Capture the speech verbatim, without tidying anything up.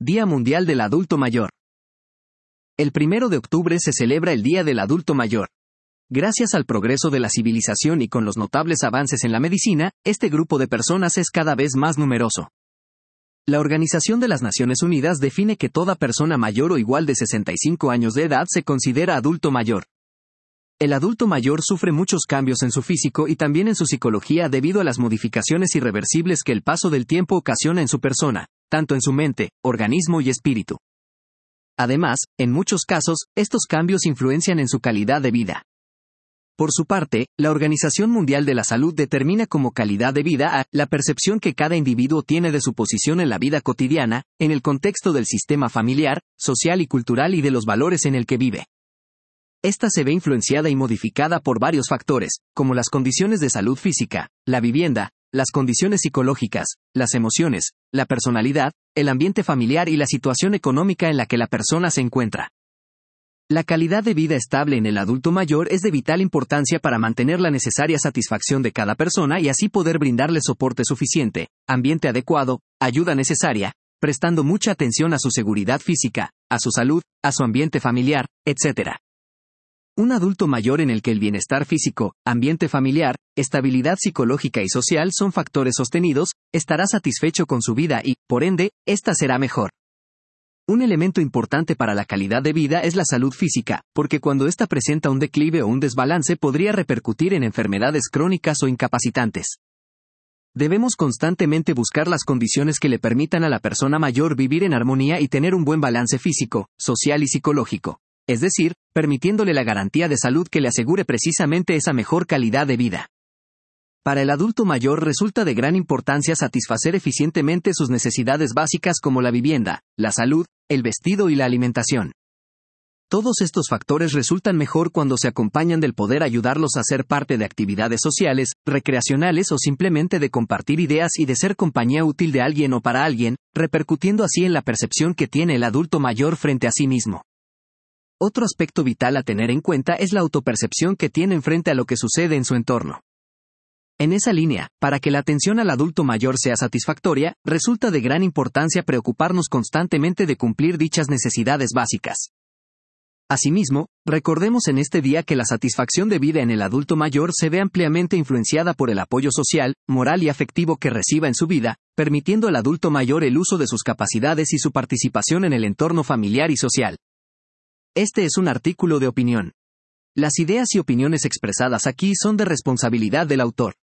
Día Mundial del Adulto Mayor. El primero de octubre se celebra el Día del Adulto Mayor. Gracias al progreso de la civilización y con los notables avances en la medicina, este grupo de personas es cada vez más numeroso. La Organización de las Naciones Unidas define que toda persona mayor o igual de sesenta y cinco años de edad se considera adulto mayor. El adulto mayor sufre muchos cambios en su físico y también en su psicología debido a las modificaciones irreversibles que el paso del tiempo ocasiona en su persona, tanto en su mente, organismo y espíritu. Además, en muchos casos, estos cambios influencian en su calidad de vida. Por su parte, la Organización Mundial de la Salud determina como calidad de vida a la percepción que cada individuo tiene de su posición en la vida cotidiana, en el contexto del sistema familiar, social y cultural y de los valores en el que vive. Esta se ve influenciada y modificada por varios factores, como las condiciones de salud física, la vivienda, las condiciones psicológicas, las emociones, la personalidad, el ambiente familiar y la situación económica en la que la persona se encuentra. La calidad de vida estable en el adulto mayor es de vital importancia para mantener la necesaria satisfacción de cada persona y así poder brindarle soporte suficiente, ambiente adecuado, ayuda necesaria, prestando mucha atención a su seguridad física, a su salud, a su ambiente familiar, etcétera. Un adulto mayor en el que el bienestar físico, ambiente familiar, estabilidad psicológica y social son factores sostenidos, estará satisfecho con su vida y, por ende, ésta será mejor. Un elemento importante para la calidad de vida es la salud física, porque cuando ésta presenta un declive o un desbalance podría repercutir en enfermedades crónicas o incapacitantes. Debemos constantemente buscar las condiciones que le permitan a la persona mayor vivir en armonía y tener un buen balance físico, social y psicológico. Es decir, permitiéndole la garantía de salud que le asegure precisamente esa mejor calidad de vida. Para el adulto mayor resulta de gran importancia satisfacer eficientemente sus necesidades básicas como la vivienda, la salud, el vestido y la alimentación. Todos estos factores resultan mejor cuando se acompañan del poder ayudarlos a ser parte de actividades sociales, recreacionales o simplemente de compartir ideas y de ser compañía útil de alguien o para alguien, repercutiendo así en la percepción que tiene el adulto mayor frente a sí mismo. Otro aspecto vital a tener en cuenta es la autopercepción que tienen frente a lo que sucede en su entorno. En esa línea, para que la atención al adulto mayor sea satisfactoria, resulta de gran importancia preocuparnos constantemente de cumplir dichas necesidades básicas. Asimismo, recordemos en este día que la satisfacción de vida en el adulto mayor se ve ampliamente influenciada por el apoyo social, moral y afectivo que reciba en su vida, permitiendo al adulto mayor el uso de sus capacidades y su participación en el entorno familiar y social. Este es un artículo de opinión. Las ideas y opiniones expresadas aquí son de responsabilidad del autor.